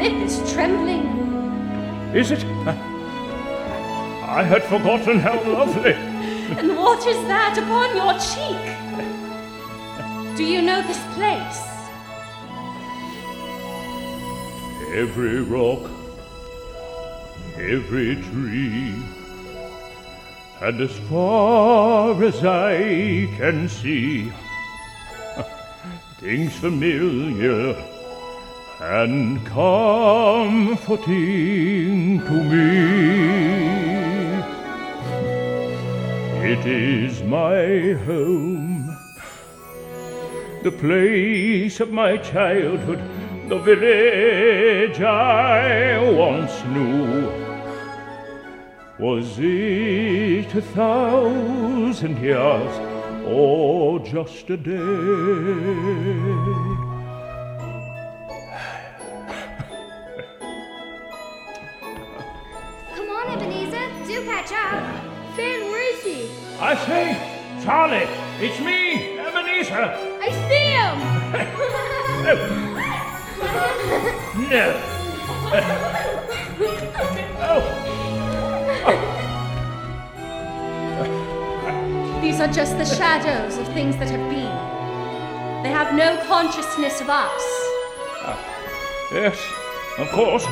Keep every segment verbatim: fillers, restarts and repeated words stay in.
lip is trembling. Is it? I had forgotten how lovely. And what is that upon your cheek? Do you know this place? Every rock, every tree, and as far as I can see, things familiar and comforting to me. It is my home, the place of my childhood, the village I once knew. Was it a thousand years or just a day? Come on, Ebenezer, do catch up. Finn, where is he? I say, Charlie, it's me, Ebenezer. I see him! No. Uh, oh. These are just the shadows of things that have been. They have no consciousness of us. Ah, yes, of course.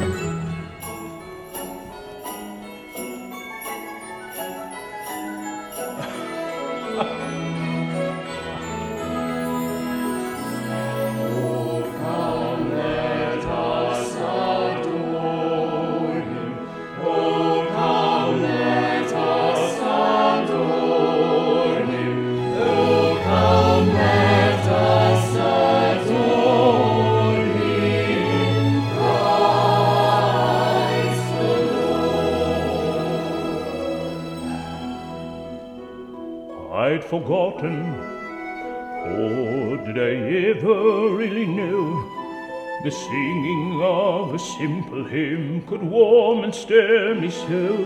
I'd forgotten, or did I ever really know the singing of a simple hymn could warm and stir me so?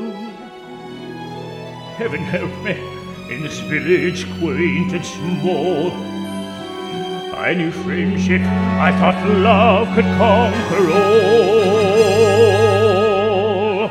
Heaven help me, in this village quaint and small, I knew friendship, I thought love could conquer all.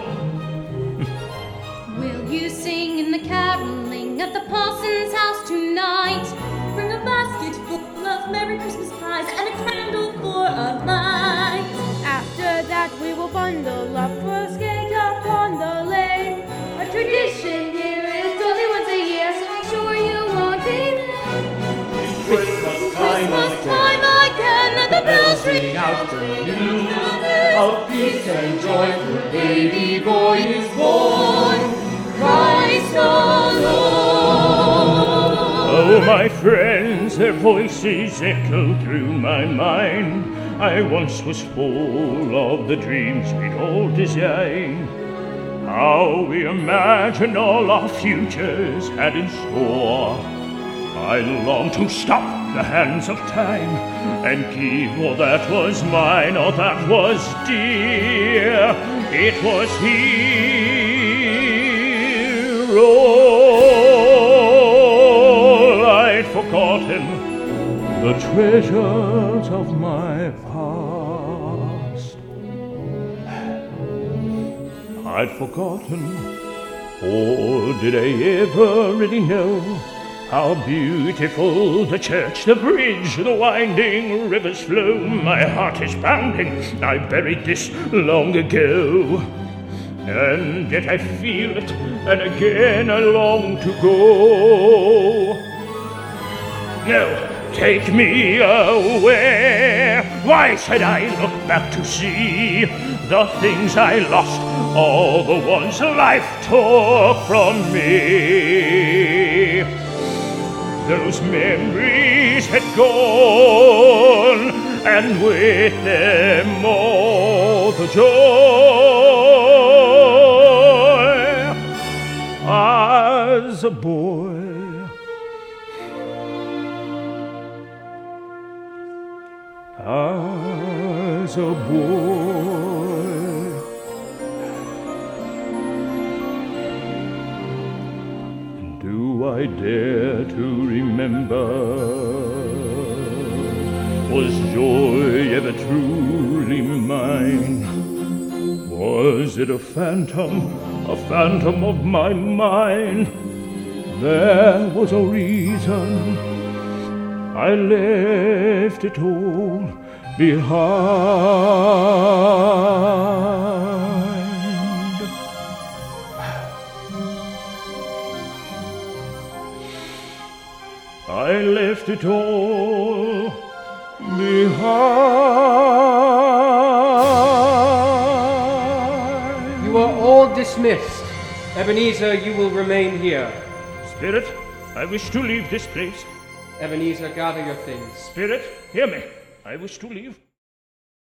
Will you sing in the caroling at the parson's house tonight? Bring a basket full of Merry Christmas pies and a candle for a light. After that we will bundle up for a skate upon the lake. A tradition here is only once a year, so make sure you won't be late. Christmas time, Christmas time again, and the bells ring out the news of peace and joy, for a baby boy is born, Christ the Lord. Oh, my friends, their voices echo through my mind. I once was full of the dreams we'd all designed. How we imagined all our futures had in store. I long to stop the hands of time and give all that was mine, all that was dear. It was here all I'd forgotten, the treasures of my past. I'd forgotten, or did I ever really know how beautiful the church, the bridge, the winding rivers flow? My heart is pounding, I buried this long ago, and yet I feel it, and again I long to go. No, take me away. Why should I look back to see the things I lost, all the ones life took from me? Those memories had gone, and with them all the joy. As a boy, as a boy, do I dare to remember Was joy ever truly mine? Was it a phantom, a phantom of my mind? There was a reason I left it all behind. I left it all behind. You are all dismissed. Ebenezer, you will remain here. Spirit, I wish to leave this place. Ebenezer, gather your things. Spirit, hear me. I wish to leave.